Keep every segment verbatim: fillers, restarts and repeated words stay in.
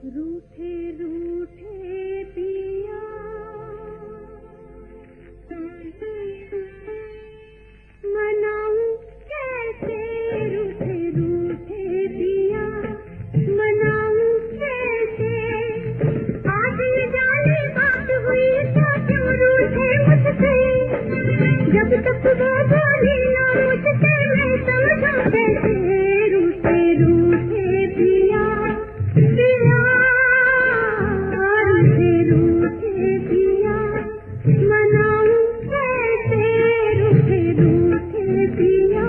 रूठे रूठे पिया मनाऊं कैसे, रूठे रूठे पिया मनाऊं कैसे। आज ये जाने बात हुई तो क्यों रूठे मुझसे, जब तक वो बोली ना मुझसे मैं समझूं कैसे। रूठे रूठे पिया पिया, रूठे रूठे पिया मनाऊं कैसे, रूठे रूठे पिया।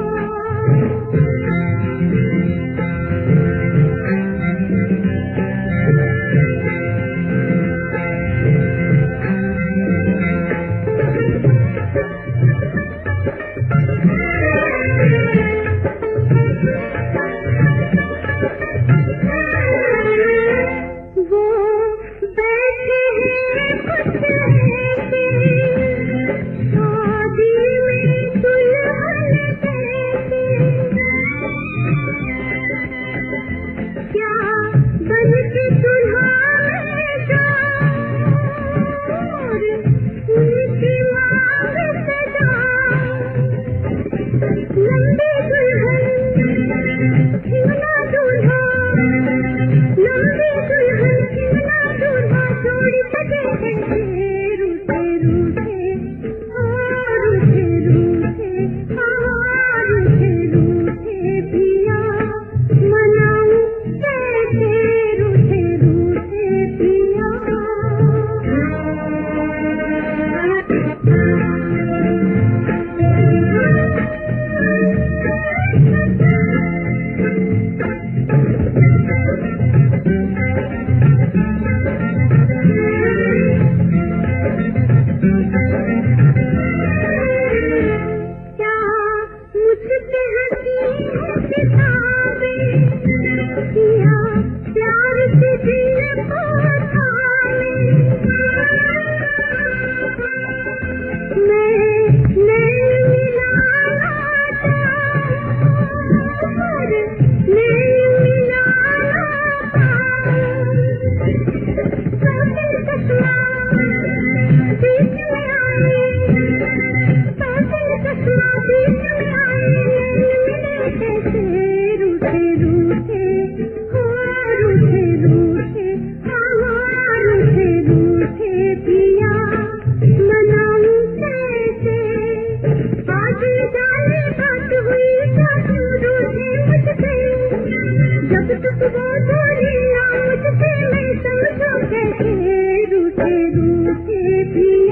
वो बैठे हैं कुछ ऐसे, शादी में दुल्हन कैसे, क्या बन के दुल्हा में जाऊं, उनकी मांग सजाऊं। लंबी दुल्हन खिलना दूल्हा, लंबी दुल्हन खिलना दूल्हा जोड़ी सजे कैसे। रूठे रूठे हाँ, रूठे रूठे हाँ, रूठे रूठे पिया मनाऊं कैसे, रूठे रूठे पिया। क्या मुझसे हंसी है किताबें, किया प्यार से दिल को थामे। मैं नैन मिलाना चाहूं, नैन मिलाना पाऊं। कातिल चश्मा बीच में आए, कातिल चश्मा बीच में आए, नैन मिले कैसे। रूठे रूठे हाँ, रूठे रूठे हाँ, रूठे रूठे पिया मनाऊं कैसे। आज जाने बात हुई तो क्यों रूठे मुझसे, जब तक वो बोली ना मुझसे मैं समझूं कैसे। रूठे रूठे पिया।